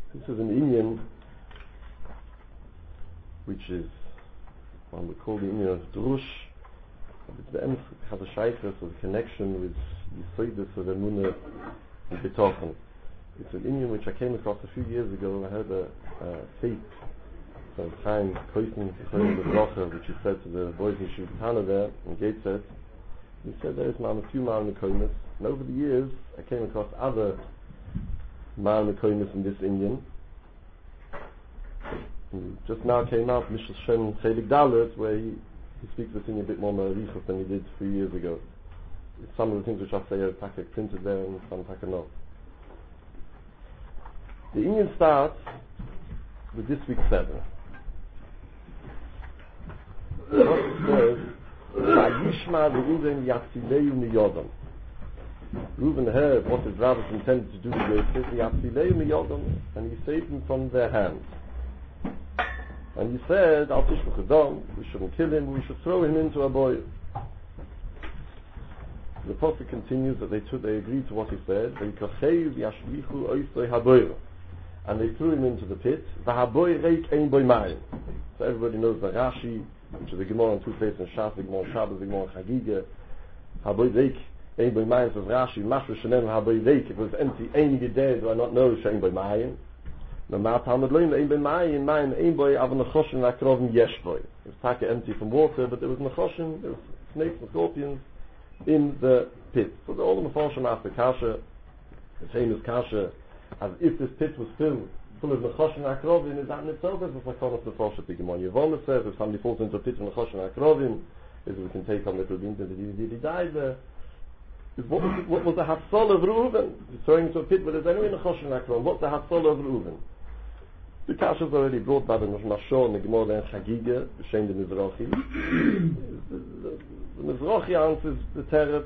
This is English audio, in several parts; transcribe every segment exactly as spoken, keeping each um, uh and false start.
This is an Indian which is one we call the Indian of Drush. It's the end has a shaykhus with a connection with the Yisoidus of Emunah and Bitochen. It's an Indian which I came across a few years ago. I heard a, a tape from Chaim Koisten Chaim the Blocher, which he said to the boys in Shulchan there in Gateshead. He said there is a few Ma'al Mekoimis, and over the years I came across other Ma'al Mekoimis in this Indian. And just now came out Mishal Shem Chelik Dalet, where he, he speaks this Indian a bit more Ma'arichos than he did three years ago. Some of the things which I say are printed there and some not. The Indian starts with this week's seven. The Prophet says, "Vayishma Reuven Yatzileu miyodam." Reuven heard what his brothers intended to do with Yosef, Yatzileu miyodam, and he saved him from their hands. And he said, "Al tishluch edom, we shouldn't kill him, we should throw him into a boil." The Prophet continues that they took, they agreed to what he said. And they threw him into the pit. So everybody knows that Rashi, which is a Gemara in two places in Shas, the Gemara Shabbos, the Gemara Chagiga. Haboy Reik, Ein Boy Mayim says Rashi, Mashra Shenem Haboy Reik, it was empty, Ein Gedeh, do I not know Shein Boy Mayim? No matter how much Ein Boy Mayim, Mayim, Ein Boy, Ava Nechoshen, Akrovim, Yesh Boy. It was taka empty from water, but there was Nechoshen, there was snakes and scorpions in the pit. So the all the Mefarshim asked the Kasha, the famous Kasha, as if this pit was filled full of Nechoshen Akrovim, is that in itself as a Sakonos Mefarshim Pigimon? Yevola says if somebody falls into a pit of Nechoshen Akrovim, is we can take on little beans and he died there. What was, what was the Hatzol of Reuven? He's throwing into a pit, but there's anyway Nechoshen Akrovim. What's the Hatzol of Reuven? The Kasha is already brought by the Mashor and the Gemara and Chagiga, the Shem the Mizrachi. The, the Mizrachi answers the Teretz.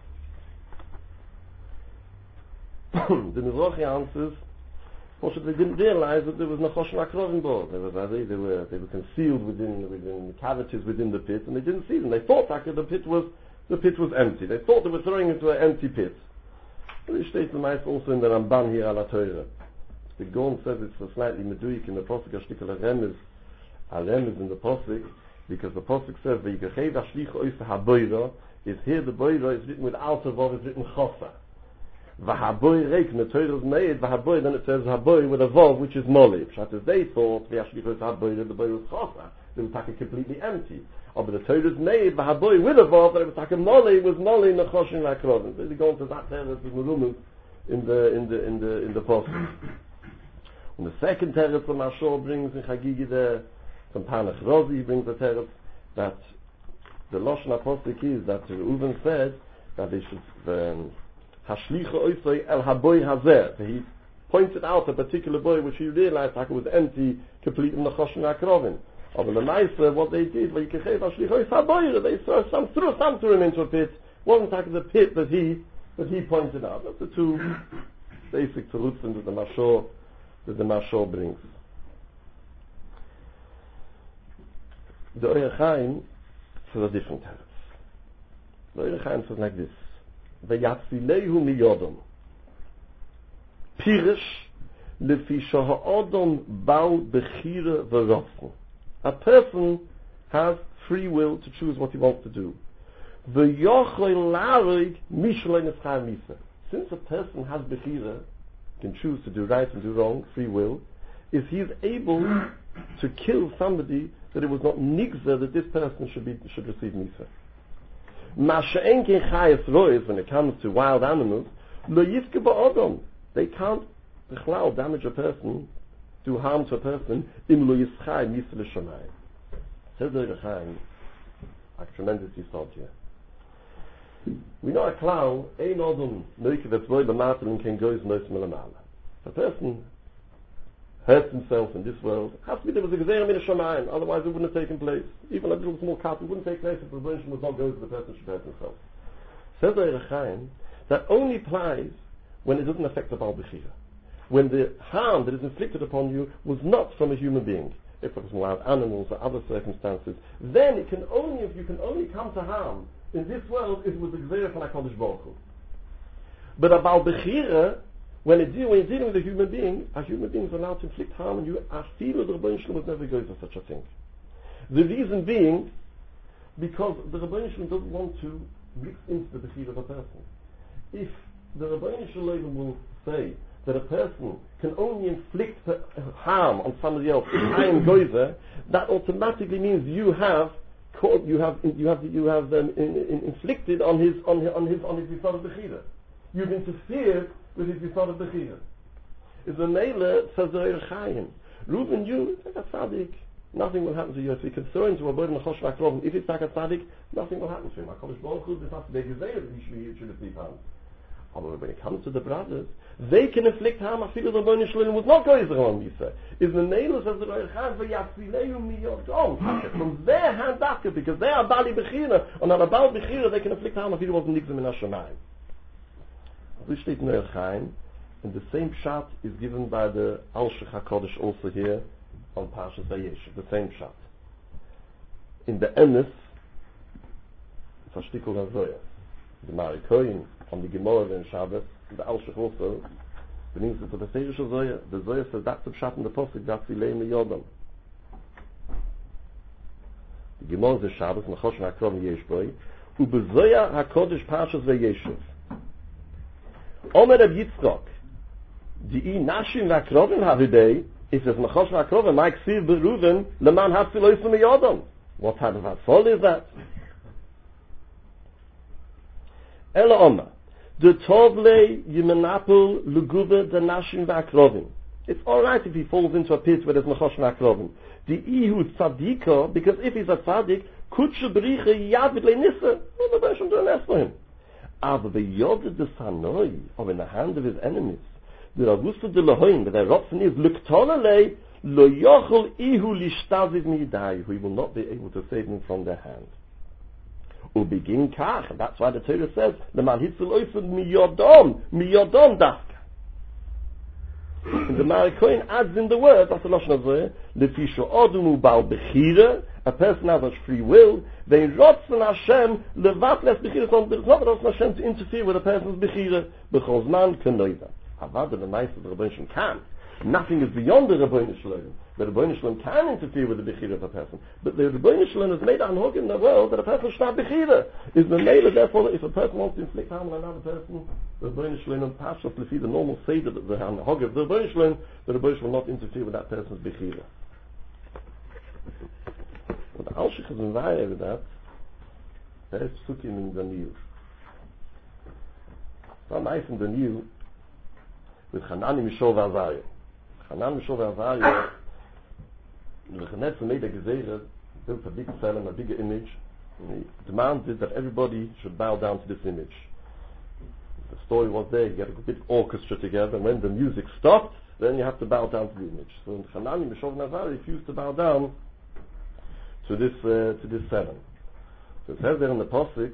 The Mizrachi answers, well, they didn't realize that there was Nechoshen Akrovim board. They were, they were they were concealed within within the cavities within the pit, and they didn't see them. They thought that the pit was the pit was empty. They thought they were throwing into an empty pit. And it states the mice also in the Ramban here ala Torah. The Gaon says it's a slightly meduik in the Posuk Ashtikal Aremes, Aremes in the Posuk, because the Posuk says V'yikachei v'ashlich ois ha'boira is here the boira is written without a vav, is written chosa. V'haboy reik, the Torah is made v'haboy, then it says haboy with a vav which is molly. Pshat as they thought v'ashlich ois ha'boira, the boira was chosa. It was taken completely empty. Oh, but the Torah is made v'haboy with a vav, but it was taken molly, was molly nechoshin l'akrovim. So the Gaon says that there is the merumas in the in the in the in the Posuk. And the second teretz that Mashor brings in Chagigi there, from Panach Rozi, he brings the teretz that the Lashon HaPosuk is that Reuven said that they should Hashlicha Oisei El Haboy Hazer. He pointed out a particular boy which he realized like it was empty, complete in the Nechoshen Akrovin. But the Maisa, what they did, they threw some threw some threw him into a pit. Wasn't like the pit that he that he pointed out. That's the two basic solutions that the Mashor that the Mashor brings. The Oyer Chaim says a different teretz. The Oyer Chaim says like this: V'yatzilehu miyodom pirish lefi shaha'odom bal bechira v'rotzen. A person has free will to choose what he wants to do. V'yochoi larig mishlei neschar misa. Since a person has bechira, can choose to do right and do wrong, free will, is he is able to kill somebody that it was not nigza that this person should be should receive misa. Masha'en ken chayes rois, when it comes to wild animals, lo yifke ba'odom. They can't b'chlal damage a person, do harm to a person, im lo yischai misa l'shamay. Says the Rechaim, a tremendous yisod here. We know a clown, ein odom noike v'tzvoi b'matalin ken goyz nois melamala. If a person hurts himself in this world, it has to be there was a gezeira min hashamayim, otherwise it wouldn't have taken place. Even a little small cut, it wouldn't take place if the prevention was not going to the person should hurt himself. Says the Rechaim, that only applies when it doesn't affect the Baal Bechira. When the harm that is inflicted upon you was not from a human being. If it was wild animals or other circumstances, then it can only, if you can only come to harm in this world, it was the Gzeira from HaKadosh Baruch Hu. But a Baal Bechira, when, it deal, when you're dealing with a human being, a human being is allowed to inflict harm, and you, I feel the Rebbeinu Shalom would never go for such a thing. The reason being, because the Rebbeinu Shalom doesn't want to mix into the Bechira of a person. If the Rebbeinu Shalom will say that a person can only inflict harm on somebody else if I am goizer, that automatically means you have called, you have you have you have um, in, in, inflicted on his on his on his on his Yisod of Bechira. You've interfered with his Yisod of Bechira. Is the Meile says the Eir Chaim. Reuben, you like a tzaddik, nothing will happen to you. If you can throw into a bird in the Chosh Vakrovim, if it's like a tzaddik, nothing will happen to him. HaKadosh Baruch Hu, this has to be gezeiret, he should have harm. But when it comes to the brothers, they can inflict harm. I feel the Rebbeinu Shalom would not go Israel on Misa. Is the Meile says the Eir Chaim v'yatzileu miyodom from their hand after, because they are Bali Bechira, and on a Bali Bechira they can inflict harm. I feel it wasn't nixim in Hashemayim. This steht in Eir Chaim, and the same shot is given by the Al-Shech HaKodesh also here on Parshas Vayeshev, the same shot. In the Emes, it's a Shtikul HaZoya. The Mari Koyin, on the Gemara and Shabbos, the Al-Shech also, brings it to the Ferish Zoya. The Zoya says that's the shot in the Posuk, that's the Leim Yodam. The Gemara is the Shabbos, Nechosh Makrom Yeshboi, Ubezoya HaKodesh Parshas Vayeshev. Omer Reb Yitzchok, Di Nashim Vakrovim Havidei, if there's Nechosh Vakrovim, Mike Siv Beruven, Leman Hatzilois Miyodam. What type of Hatzol is that? Ela Omer, the Tovle Yimenapul Luguva the Nashim Vakrovim. It's alright if he falls into a pit where there's Nechosh Vakrovim. The Ihu Tzadika, because if he's a Tzadik, Kutshe Beriche Yad B'lei Nissa, well, the Bershom do an for him. Aber the Yod the Sanoi, or in the hand of his enemies, the Ravusta de Lahoim, that their Robson is Luktolale, Lo Yochel Ihu Lishtaziv Midai, who will not be able to save him from their hand. Ubegin Kach, and that's why the Torah says, the man Hitzel Oifed Miyodom, Miyodom Dafka. And the Marikoin adds in the word, that's the Lashon of Zohar, Lefisho Odumu Bal Bechira, a person has a free will, they rotzen Hashem, levat les Bechira, so there's not rotzen Hashem to interfere with a person's Bechira, Bechol Zman Kenoida. Havad the Meister of the Rebbeinu Shalom can. Nothing is beyond the Rebbeinu Shalom. The Rebbeinu Shalom can interfere with the Bechira of a person, but the Rebbeinu Shalom has made a hanhog in the world that a person should have Bechira. Is the Meile, therefore, if a person wants to inflict harm on another person, the Rebbeinu Shalom passes to see the normal Seder that the hanhog of the Rebbeinu Shalom, the Rebbeinu Shalom will not interfere with that person's Bechira. But the Al-Shich is in Vayeh with that, there is Psukim in Daniel. So nice in Daniel, with Hanani Mishov Azariah. Hanan Mishov Azariah, the Knesset made a gezerah, built a big film, a bigger image, and he demanded that everybody should bow down to this image. The story was there, you get a big orchestra together, and when the music stopped, then you have to bow down to the image. So Hanani Mishov Azariah refused to bow down to this uh, to this film. So it says there in the Posuk,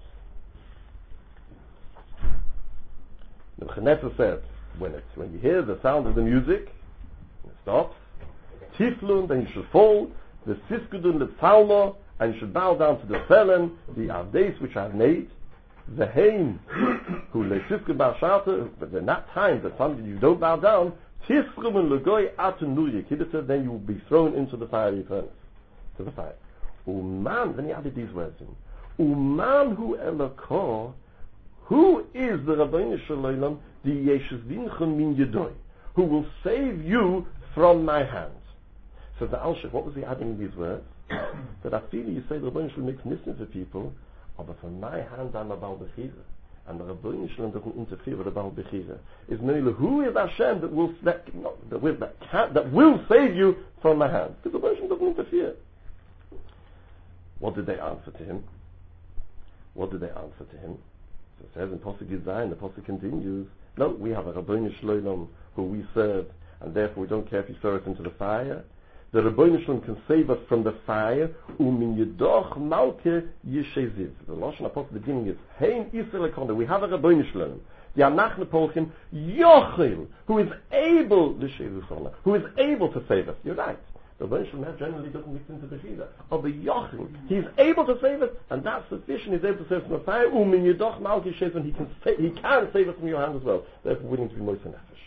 the Knesset said, when it, when you hear the sound of the music, it stops. Tiflun, then you should fall. The Siskudun, the Psalma, and you should bow down to the felon, the Avdes which I have made. The Haim, who le Siskud Bashata, but in that time, that something you don't bow down, Tiflun and Lugoi Atun Nuyik, then you will be thrown into the fiery furnace, to the fire. Uman, then he added these words in. Uman hu elakor, who is the Rabbeinu Shalom, the Yeshuvin min Yedoi, who will save you from my hand? So the Al-Shech, what was he adding in these words? That I feel you say the Rabbeinu Shalom makes nissim for people, oh, but from my hand I'm a Baal Bechira, and the Rabbeinu Shalom doesn't interfere with the Baal Bechira. Is merely who is Hashem that will that, no, that will that, can, that will save you from my hand? Because the Rabbeinu Shalom doesn't interfere. What did they answer to him? What did they answer to him? So it says in Posuk Yizayim, the Posuk continues, no, we have a Rabbeinu Shalom who we serve, and therefore we don't care if you throw us into the fire. The Rabbeinu Shalom can save us from the fire. Umin Yedoch Malke Yesheziv. The Lashon Apostle beginning is Hein Yisrael Ekonda. We have a Rabbeinu Shalom, the Anachne Polchim Yochel, who is able, who is able to save us. You're right. The Rebbeinu Shalom generally doesn't mix into Bechira. Or the Yochel, he's able to save it, and that's sufficient. He's able to save it from the fire. Umin Yedoch Malki Shes, and he can sa- he can save it from your hand as well. Therefore, willing to be Moisei Nefesh.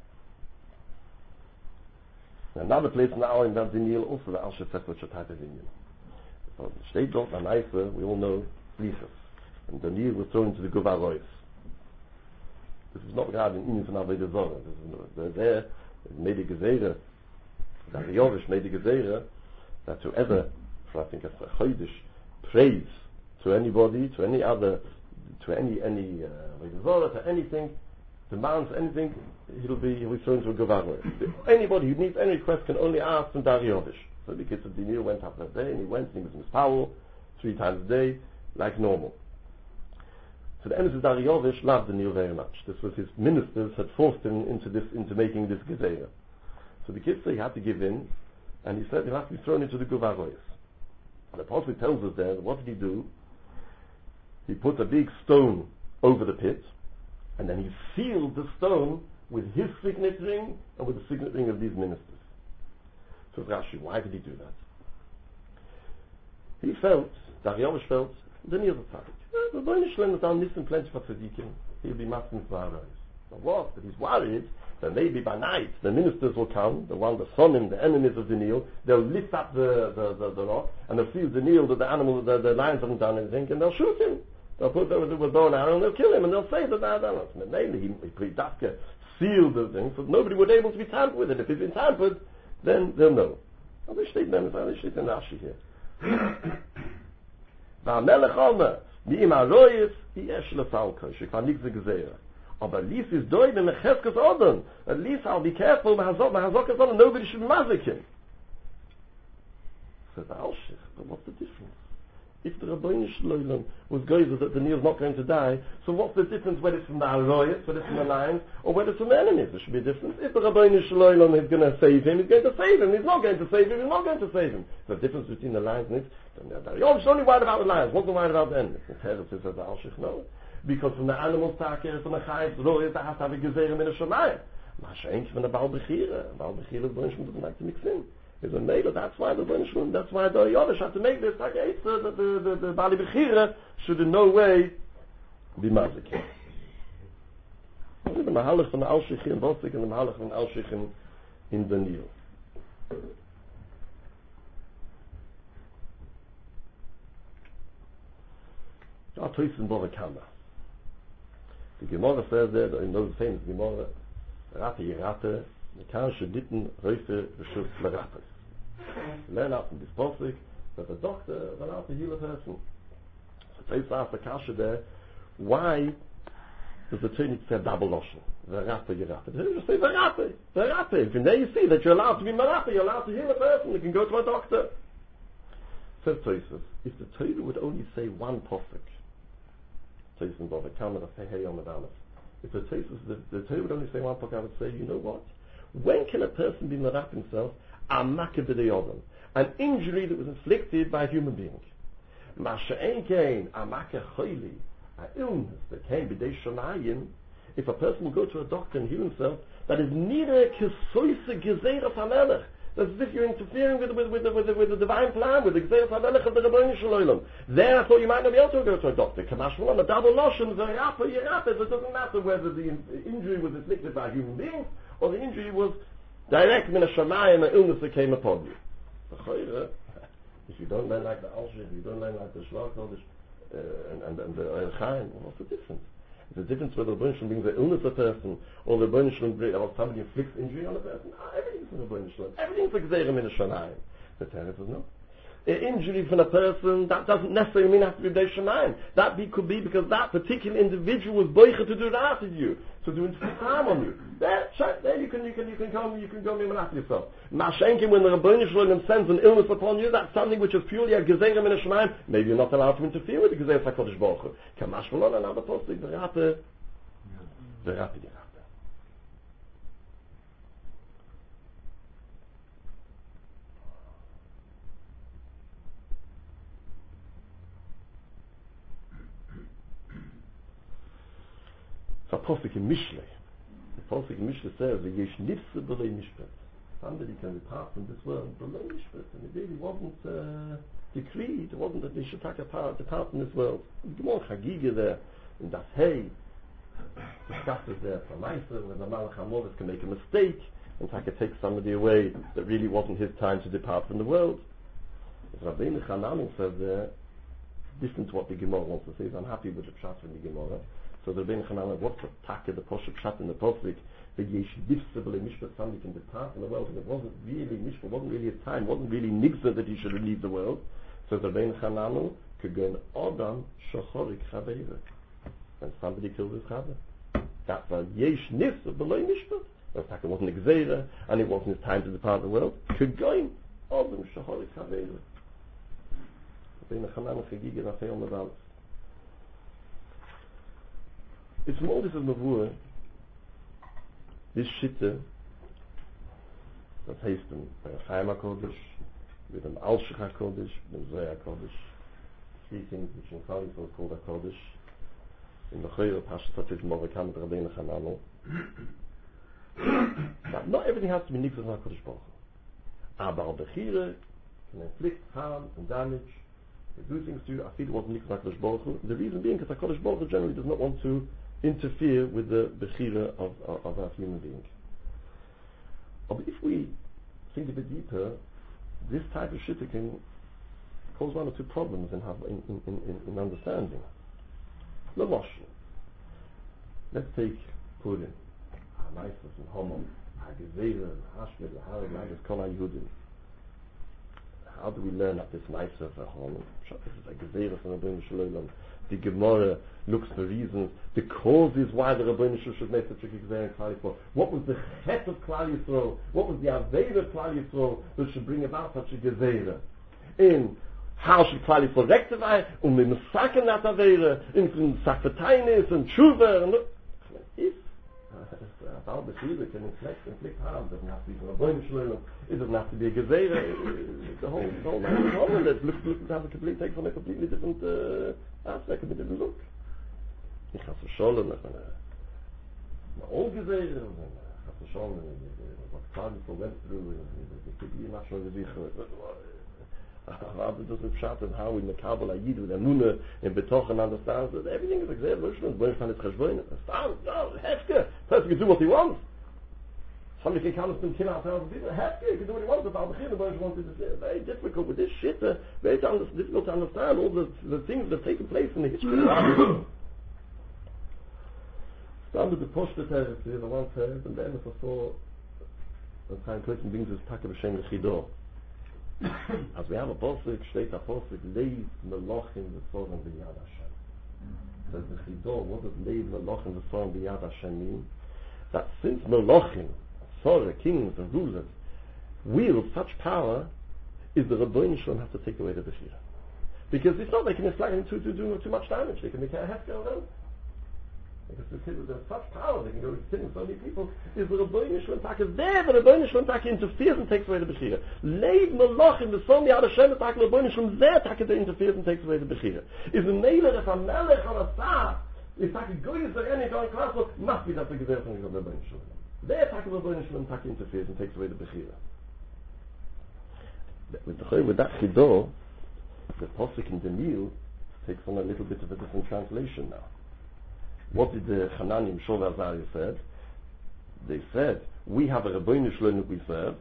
Another place in the Al in Daniel, also the Al Shefet, which is a type of Indian. So, State Dort and Eifel, we all know Lichas. And Daniel was thrown into the Guvarois. This is not regarding Indian from Avodah Zorah. They're there, they made a Gezerah. That the Yovish made a Gezerah that whoever, for I think it's a Chodesh, prays to anybody, to any other, to any, any, uh, Avodah Zorah, to anything, demands anything, he'll be, he'll be thrown into a Guvarois. Anybody who needs any request can only ask from Dari Yovish. So the kids of Daniel went up that day, and he went, and he was in his power, three times a day, like normal. So the emissaries of Daryovish loved Daniel very much. This was his ministers had forced him into this, into making this Gezerah. So the kids say he had to give in, and he said he has to be thrown into the Guvarois. And the Apostle tells us there, what did he do? He put a big stone over the pit, and then he sealed the stone with his signet ring and with the signet ring of these ministers. So Rashi, why did he do that? He felt, Daryovish felt, Daniel's a tzaddik. The Rebbeinu Shalom has done this and plenty for tzaddikim. He'll be masking Zvarais. But what? But he's worried that maybe by night the ministers will come, the one, the sonim, the enemies of Daniel, they'll lift up the, the, the, the rock, and they'll see Daniel that the animal, the, the lions haven't done anything, and they'll shoot him. They'll put them with a bow and arrow, and they'll kill him, and they'll say that they're done. And mainly he, he put Dafka, sealed the thing, so nobody would be able to be tampered with it. If it's been tampered, then they'll know. I wish they'd done it, I wish they'd done Rashi here. והמלך אומר, מאם הרויס, יש לפלקו, שכבר נגזר גזירה. Aber Lies is doing in the Cheskes Odom. At least I'll be careful, Mahazokes Odom, nobody should mazik him. Says Alshich, but what's the difference? If the Rebbeinu Shalom was going that Daniel's not going to die, so what's the difference whether it's from the Aroyas, whether it's from the lions, or whether it's from the enemies? There should be a difference. If the Rebbeinu Shalom is going to save him, he's going to save him. He's not going to save him, he's not going to save him. The difference between the lions and it, you're only worried about the lions, what's the worried about the enemies? The Terror says that Alshich, no. Because from the animal taker, from the chayes, the Royas, I have to have a gezerah in a Shemayim. Mashenk from the Baal Bechira. Baal Bechira, the Rebbeinu Shalom doesn't like to mix in. Is a mailer, that's why the Rebbeinu Shalom, that's why the Yovish had to make this, like, the, the, the, the, the Bali Bechira should in no way be mazik. The Mahalach from the Alshich in Bostik and the Mahalach from the Alshich in, in Daniel. Atois in Bava Kama. The Gemara says there, in those famous Gemara, Rate Yerate, the Kan Sheditten Reufe Reshus Lerates. Learn out from this posik that the doctor is allowed to heal a person. So Tais asked the Kasha there, why does the Torah say double lotion? Verate Yerate. They just say Verate, Verate. From there you see that you're allowed to be Marate, you're allowed to heal a person, you can go to a doctor. Says Tosfos, if the Torah would only say one posik, Tosfos and Bava Kama, say hey on the balance. If the Tosfos, the, the Torah would only say one posik, I would say, you know what? When can a person be Marat himself? An injury that was inflicted by a human being. An illness that came b'dei shamayim. If a person will go to a doctor and heal himself, that is neither a kisoise gezeiras hamelech. That's as if you're interfering with, with, with, with, with, with the divine plan, with the gezeiras hamelech of the Rebbeinu Shalom. There I thought you might not be able to go to a doctor. Kamash v'lam, a double lotion, zerapa, yerapa. It doesn't matter whether the injury was inflicted by a human being or the injury was direct min hashamayim, an illness that came upon you. If you don't learn like the Alshich, if you don't learn like the Shlach Kodesh, uh, and, and, and the El Chaim, what's the difference? It's the difference whether the Rebbeinu Shalom brings an illness to a person, or the Rebbeinu Shalom brings, or somebody inflicts injury on a person. Ah, everything's from the Rebbeinu Shalom. Everything's like Zera min hashamayim. The Torah says no. An injury from a person, that doesn't necessarily mean it has to be B'dei Shamayim. That be, could be because that particular individual was boicha to do that to you, to do harm on you. There, there you can, you can, you can go, you can go mimanat yourself. Mashenkin, when the Rebbeinu Shalom sends an illness upon you, that's something which is purely a gezerah min hashamayim. Maybe you're not allowed to interfere with the gezerah HaKadosh Baruch Hu. Kamash v'lon, another posting, verate, verate yerate. The Apostle in Mishle, the Apostle in Mishle says, "Yesh nifse b'lei mishpat." somebody can depart from this world, but and it really wasn't uh, decreed, it wasn't that they should take apart, depart from this world. More Chagiga there, in das Hey, discusses there from Meister, when the Malach HaMoris can make a mistake, and take, take somebody away that really wasn't his time to depart from the world. As Rabbeinu Chananim says there, different to what the Gemara wants to say, is I'm happy with the Pshat from the Gemara. So the Rabbeinu Chananim, what's the Taka, the Poshet Pshat in the Posik, that Yesh Difsable Mishpat, somebody can depart from the world, and it wasn't really Mishpat, wasn't really his time, wasn't really Nigza that he should leave the world. So the Rabbeinu Chananim could go an Adam Shochorik Chaveira. And somebody killed his Chaver. That's a Yesh Nifsa below Mishpat. The Taka wasn't Xera, and it wasn't his time to depart the world. Could go in Adam Shochorik Chaveira. It's more this is Mavur, this Shitte, das heißt in Chaim HaKodesh, with an Alshich HaKodesh, with an Zohar HaKodesh, three things which in Klal Yisrael is called HaKodesh, in the Chayr Pashas HaTziv Morakam with Rabbeinu Chananel. Now, not everything has to be Nifzas HaKodesh Baruch Hu. Aber Al-Bechira can inflict harm and damage, to do things to you, I feel it wasn't Nifzas HaKodesh Baruch Hu. The reason being because HaKodesh Baruch Hu generally does not want to interfere with the Bechira of, of, of our human being. But if we think a bit deeper, this type of shit can cause one or two problems in, in, in, in, in understanding. L'moshel. Let's take Purim, HaMaisas and Homon, HaGezerah, HaShmid, HaHareg, HaGez, Kol HaYudim. How do we learn that this Maisa of Homon? This is a Gezerah from Rabbeinu Shalom. The Gemara looks for reasons, the causes why the Rabbeinu Shalom should make such a Gezerah in Klal Yisrael. What was the Chet of Klal Yisrael? What was the Aveira of Klal Yisrael that should bring about such a Gezerah? In how should Klal Yisrael rectify? Um the Mesaken that Aveira, in Sakvatainis and Tshuva, and if about the Shiva can inflict, inflict harm, doesn't have to be from Rabbeinu Shalom, it doesn't have to be a Gezerah, the whole, the whole man is wrong, and it looks, looks to have a complete, takes on a completely different uh, aspect, a different look. Ich habe Shalom, ich meine, my own Gezerah, ich habe Shalom, what Klal Yisrael went through, the Kibli National Gezerah, rather does it Pshat and how in the Kabbalah Yid with Emunah and Betochen understands that everything is like that. Moshe Moshe is Cheshboin. Stand, no, Hefke. Person can do what he wants. Somebody can come and kill a thousand people. Hefke can do what he wants. About the Chil, Moshe wanted to say, very difficult with this shit. Uh, very to under, difficult to understand all the the things that have taken place in the history of the Stand with the Poshta territory, the one said, and then if I saw the time Clayton brings his Taka B'Shem L'Chido. As we have a posuk, steht a posuk, Leiv Melochim V'Sorim B'Yad Hashem. Says the Chidor, what does Leiv Melochim V'Sorim B'Yad Hashem mean? That since Melochim, Sorah, kings and rulers, wield such power, is the Rabbeinu Shalom have to take away the Bechira. Because it's not they can inflict to, to do too much damage, they can make a hefker around. Because there's such power, they can go killing so many people. Is the Rabbeinu Shalom Tak is there, the Rabbeinu Shalom Tak interferes and takes away the Bechira. Leiv Melochim V'Sorim B'Yad Hashem Tak, the Rabbeinu Shalom there Tak interferes and takes away the Bechira. Is the Meiler, if a Melech on a Sar, if Tak goes there any going class, must be that the Gezerah from the Rabbeinu Shalom. There Tak the Rabbeinu Shalom Tak interferes and takes away the Bechira. With the with that Chidor, the Posuk in Daniel takes on a little bit of a different translation now. What did the Chananim Shov Azariah said? They said, we have a Rabbeinu Shalom that we serve.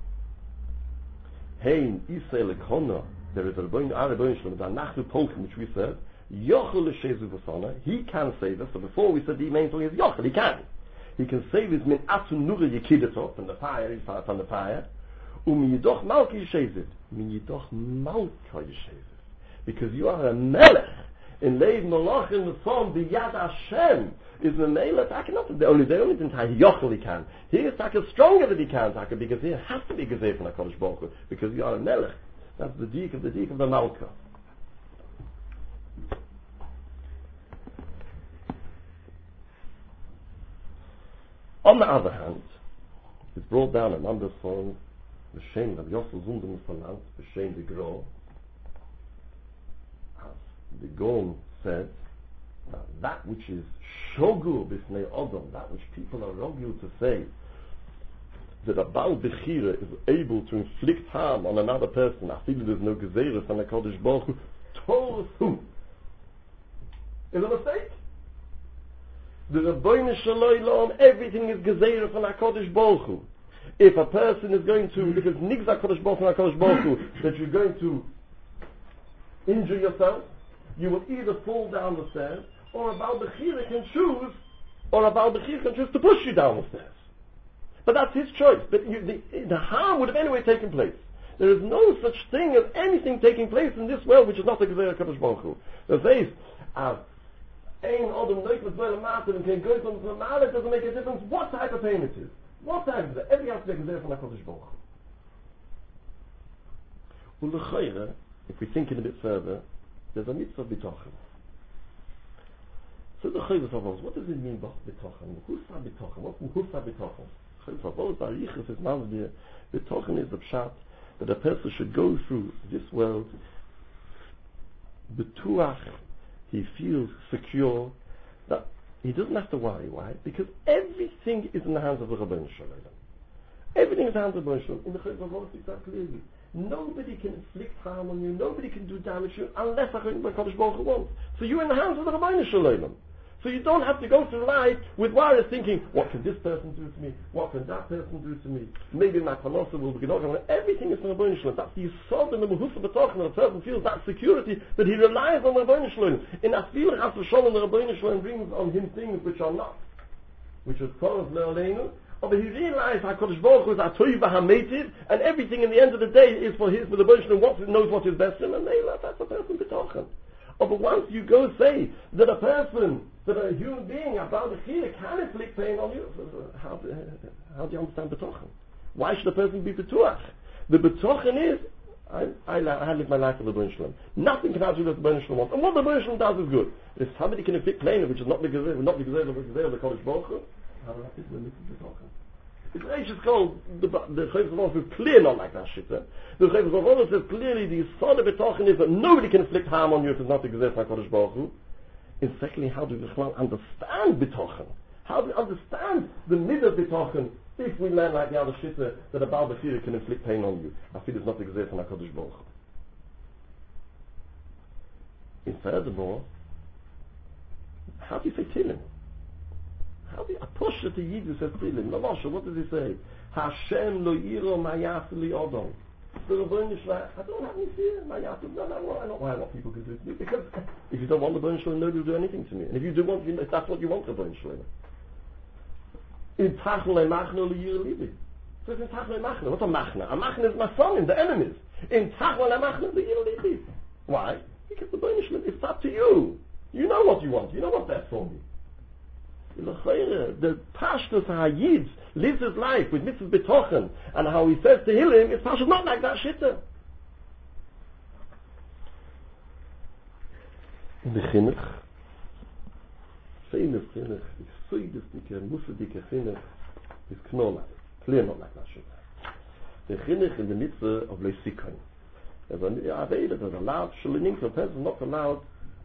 Hein Yisrael Ekona, there is a Rabbeinu, our Rabbeinu Shalom, the Anachnu Polkim, which we serve. Yochel L'Shezu V'Sana, he can save us. So before we said the main thing is Yochel, he can. He can save us min Atun Nura Yekidato, from the fire, from the fire. Um Yidoch Malki Yishezit, min Yidoch Malki Yishezit. Because you are a Melech. In Leiv Melochim V'Sorim B'Yad Hashem is the Melech Taka, not the only, the only thing Yochel he can. He is Taka stronger than he can Taka, because he has to be Gezerah from HaKadosh Baruch Hu, because you are a Melech. That's the Dik of the Dik of the Malka. On the other hand, it's brought down a number from B'Shem Rav Yossel Zundem Salant, B'Shem the Gro. The Gaon said that that which is shogu b'fnei odom, that which people are rogul to say, that a Baal Bechira is able to inflict harm on another person, I feel there's no Gezerah from the Kodesh Baruch Hu, told who? Is a mistake? The Rabbeinu Shalom, everything is Gezerah from HaKadosh Baruch Hu. If a person is going to, if it's Nigz HaKadosh Baruch Hu, HaKadosh Baruch Hu, that you're going to injure yourself, you will either fall down the stairs, or a Baal Bechira can choose, or a Baal Bechira can choose to push you down the stairs. But that's his choice. But you, the, the harm would have anyway taken place. There is no such thing as anything taking place in this world which is not the Gezerah HaKadosh Baruch Hu. The says, as Ein Odom Neukmas Boile Mater and can go from the Maler, it doesn't make a difference what type of pain it is. What type is it? Every has to be Gezerah from HaKadosh Baruch Hu. U'lechoyre, if we think it a bit further, there's a mitzvah b'tochen. So the Chayvus of us, what does it mean by b'tochen? Husa b'tochen? What's husa b'tochen? Chayvus of us, Arichas is Mazbir. B'tochen is the pshat that a person should go through this world b'tuach, he feels secure, that he doesn't have to worry. Why? Because everything is in the hands of the Rabbeinu Shalom. Everything is in the hands of the Rabbeinu Shalom. In the Chayvus of us, it's that clearly. Nobody can inflict harm on you, nobody can do damage to you, unless HaKadosh Baruch Hu wants. So you're in the hands of the Rabbeinu Shalom. So you don't have to go through life with worries thinking, what can this person do to me? What can that person do to me? Maybe my panosa will be not. Everything is from the Rabbeinu Shalom. That's the Yisod and the Mehusa B'tochen. The person feels that security that he relies on the Rabbeinu Shalom. In Asfil Chas V'Sholom, the Rabbeinu Shalom brings on him things which are not, which is Korov Le'aleinu. But he realized HaKadosh Baruch Hu is HaToiv HaMeitiv, and everything in the end of the day is for his, for the Rabbeinu Shalom knows what is best for him, and that's a person B'tochen. Oh, but once you go say that a person, that a human being, a Baal Bechira, can inflict pain on you, how, how do you understand B'tochen? Why should a person be B'tuach? The B'tochen is, I, I, I live my life with the Rabbeinu Shalom. Nothing can happen with the Rabbeinu Shalom wants. And what the Rabbeinu Shalom does is good. If somebody can inflict pain, which is not the Gezerah, not the Gezerah, but the Gezerah of the Kodesh Baruch Hu, how do I think we're mixing B'tochen? It's actually called, the Chayvus of Oros is clear not like that shit. Eh? The Chayvus of Oros says clearly the Yisod of B'tochen is that nobody can inflict harm on you if it's not the Gezerah from HaKadosh Baruch Hu. And secondly, how do we understand B'tochen? How do we understand the mid of B'tochen if we learn like the other shit that a Baal Bechira can inflict pain on you? I feel it's not the Gezerah from HaKadosh Baruch Hu. And furthermore, how do you say Tehillim? How do you, a pusher to Yidus says Tehillim? Lamosha, what does he say? Hashem lo yiro mayas li odom. The Rabbeinu Shalom, I don't have any fear. Mayas, no, no, I don't know what people can do to me. Because if you don't want the Rabbeinu Shalom, nobody will do anything to me. And if you do want, if that's what you want, the Rabbeinu Shalom. In Tachle Machna lo yiro libi. So it's in Tachle Machna. What's a Machna? A Machna is my son, the enemies. In Tachle Machna lo yiro libi. Why? Because the Rabbeinu Shalom, it's up to you. You know what you want. You know what's best for me. The Pashtus HaYid lives his life with mitzvah b'tochen, and how he says to Tehillim, it's Pashtus not like that shitta. In the Chinuch, famous Chinuch, the Soidisdike, Musadike Chinuch, is Knola, clear not like that shitta. The Chinuch in the mitzvah of Leisikon. There's a Aveda, there's a loud shalining, so a person is not allowed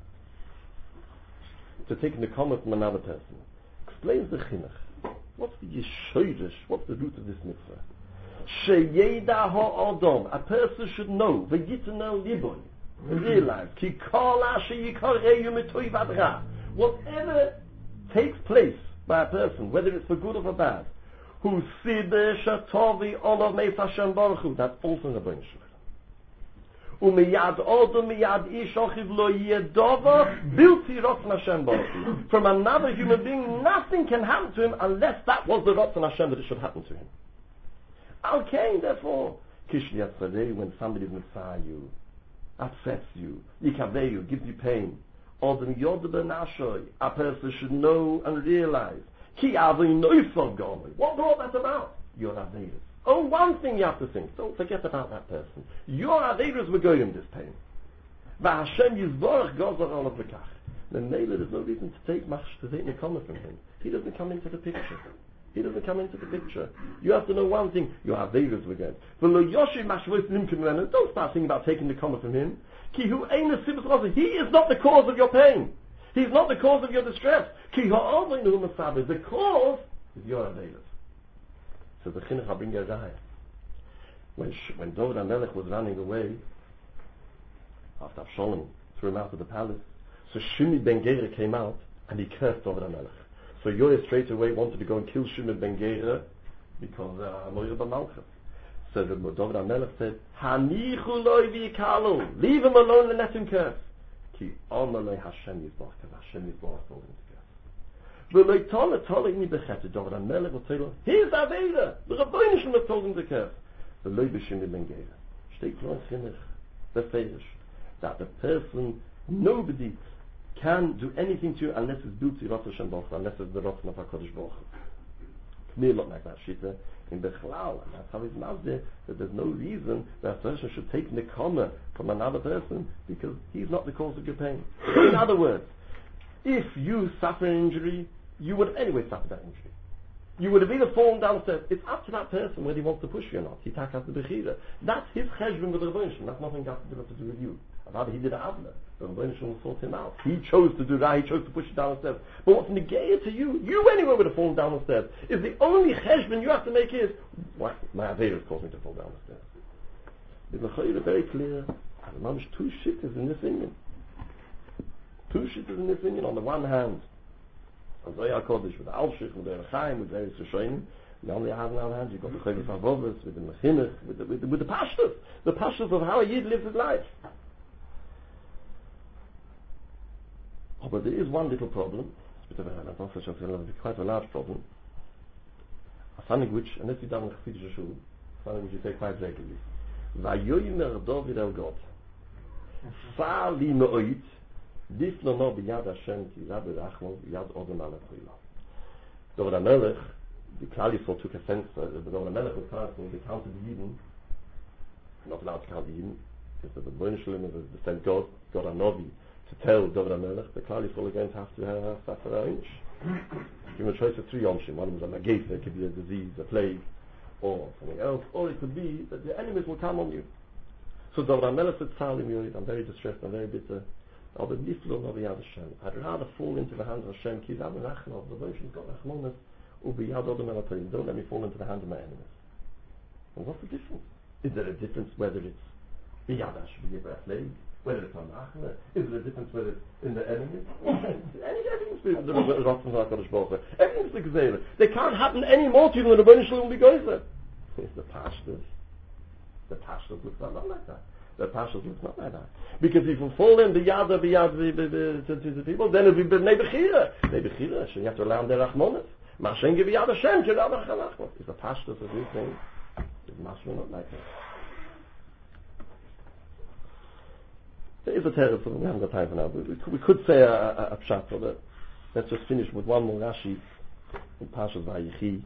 to take the comment from another person. Explains the Chinuch. What's the Yeshoidish? What's the root of this mitzvah? Sheyeda ha'adam. A person should know. V'yitanel liboy. Realize. Ki kol asher yikareyu mitoy vadra. Whatever takes place by a person, whether it's for good or for bad, who sideh shatovi olav meis Hashem Baruch Hu. That's also in the Rabbeinu Shalom. Umiyad odom miyad ish ochiv lo yedova bilti rotzon Hashem Baruch Hu. From another human being, nothing can happen to him unless that was the rotzon Hashem that it should happen to him. Okay, therefore, kishli atzadei, when somebody misses you, upsets you, yikaveyu, gives you pain, odom yod ben ashoy, a person should know and realize, ki avei noifov gomei. What all that about? Your aveirus. Oh, one thing you have to think. Don't forget about that person. Your Aveirus were going in this pain. V'Hashem Yizborach Gozar Olav V'kach. Then maybe there's no reason to take much to take Nekoma from him. He doesn't come into the picture. He doesn't come into the picture. You have to know one thing. Your Aveirus were going. V'lo Yoshi Mashvois Nimkim Renu. Don't start thinking about taking Nekoma from him. Ki Hu Eina Sibus Rosa. He is not the cause of your pain. He's not the cause of your distress. Ki Ha'avay Nuhu Masabe. The cause is your Aveirus. So the chinuch, I'll bring you a guy. When, when David HaMelech was running away, after Avshalom threw him out of the palace, so Shimi ben Gera came out and he cursed David HaMelech. So Yoav straight away wanted to go and kill Shimi ben Gera because uh, Moira B'Malchus. So the David HaMelech said, Hanichu loy v'yikalu, leave him alone and let him curse. Ki omalei Hashem yizbach, because Hashem yizbach told him to curse. V'loi tola tola ini bechetah, David HaMelech will tell him, here's Aveda, the Rabbeinu Shem told him to curse. V'loi b'Shimi ben Gera. Steht klar in Chinuch, beferish, that the person, nobody can do anything to you unless it's built to Rav Hashem Baruch Hu, unless it's the Ratzon of HaKadosh Baruch Hu. K'mir lot like that shita in Bechlal, and that's how it's not there, that there's no reason that a person should take nekama from another person because he's not the cause of your pain. In other words, if you suffer an injury, you would anyway suffer that injury. You would have either fallen downstairs. It's up to that person whether he wants to push you or not. He takas the bechira. That's his cheshbon with the Rebbeinu. That's nothing got to do, to do with you. Rather, he did an avla. The Rebbeinu will sort him out. He chose to do that. He chose to push you down the stairs. But what's negated to you, you anyway would have fallen down the stairs. If the only cheshbon you have to make is, why, my Aveira caused me to fall down the stairs. It's a very clear. There's two shittas in this Indian. Two shittas in this Indian. On the one hand, Zoya Kodesh with the Alshich, with the Erechaim, with the Eretz Yisraelim. And on the other hand, you've got the Chovos HaLevavos, with the Mechinech, with the, with the, with the Pashtus. The Pashtus of how a Yid lives his life. Oh, but there is one little problem. It's a bit of a, quite a large problem. Something which, unless you've done a Chassidish Shul, something which you say quite regularly. Vayomer David el God. Sa li me'oit, Difno no b'yad Hashem ki yad berachmo yad odem ala koila. David HaMelech, the Klal Yisrael took offense. Uh, David HaMelech was counting, they counted the Yidden, not allowed to count the Yidden, because the Rebbeinu Shalom was the sent God, God HaNovi, to tell David HaMelech, the Klal Yisrael are going to have to have suffer a inch. Give him a choice of three yomshim. One was a magesa, it could be a disease, a plague, or something else, or it could be that the enemies will come on you. So David HaMelech said, I'm very distressed, I'm very bitter. I'd rather fall into the hands of Hashem. Don't let me fall into the hands of my enemies. And what's the difference? Is there a difference whether it's biyad Hashem, whether it's on Achna? Is there a difference whether it's in the enemies? Everything's the Ratzon of HaKadosh Baruch Hu. Everything's the Gezeilah. They can't happen any more to you than the Rebbeinu Shalom will be Geizer. It's the Pashtus. The Pashtus looks not like that. The Pashas looks not like that. Because if you fall in the yada, the yada, to the people, then it'll be B'nei Bechira. B'nei Bechira, so you have to allow them their Rachmonis. Mashen give yada Shem, to allow them Rachmonis. It's the Pashas of these things. It's Mashen not like that. There is a terrible, we haven't got time for now. We, we, we could say a, a, a pshat, but let's just finish with one more Rashi in Pashas Vayichi.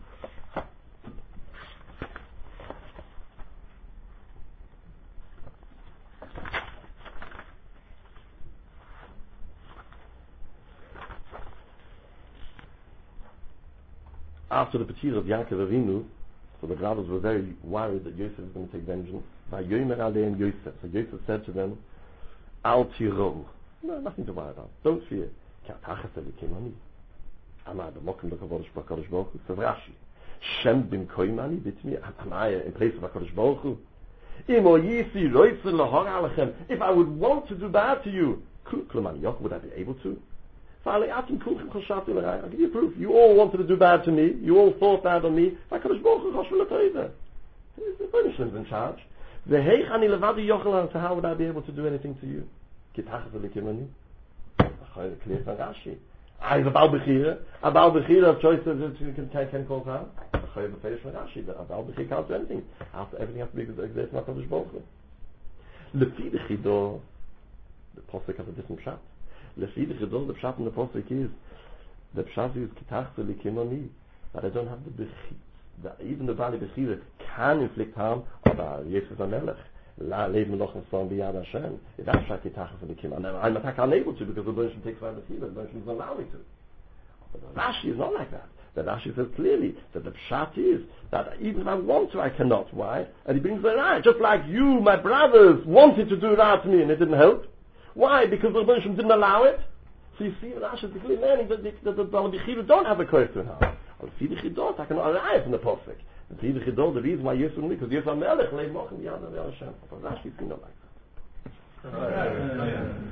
After the Petir of Yaakov Avinu, so the brothers were very worried that Yosef was going to take vengeance. Vayomer aleim Yosef. So Yosef said to them, Al tiro. No, nothing to worry about. Don't fear. Ki atachas elikim ani. Amar b'mokim l'kavodesh b'HaKadosh Baruch Hu. Says Rashi, Shem b'mkoim ani bitmi. Am I in place of HaKadosh Baruch Hu? Imo yisi roitze l'hor alechem. If I would want to do bad to you, Klumani Yok, would I be able to? I'll give you proof. You all wanted to do bad to me. You all thought bad on me. HaKadosh Baruch Hu choshvu l'toiva. The punishment's in charge. V'heich ani levadi yochel, so how would I be able to do anything to you? Kitachas elikim ani. Clear from Rashi. I have a Baal Bechira. A Baal Bechira of choice can, can, can call down. Chayav b'feish from Rashi. A Baal Bechira can't do anything. After everything has to be exerted from HaKadosh Baruch Hu. Lefi b'chido, the Posek has a different shot. Lefi b'chidol, the pshat in the Posek is, the pshat is kitach elikim ani, that I don't have the bechira, that even the Bali Bechira can inflict harm on Yosef HaMelech. La leben noch in Storm b'yad Hashem. If that's pshat kitach elikim ani, I'm not unable to because the Bershon takes my Bechira, the Bershon doesn't allow me to. But the Rashi is not like that. The Rashi says clearly that the pshat is that even if I want to, I cannot. Why? And he brings the right. Just like you, my brothers, wanted to do that to me and it didn't help. Why? Because the Rebbeinu didn't allow it. So you see, Rashi is clearly learning that the, that the Bala Bechira don't have a curse to harm. Al Fi Bechidot, I can arrive in the Posek. The Tzidich Gedol, the reason why Yisrael, because Yisrael Melech, Lev Mochen, Yana, Hashem. Rashi, you know like that.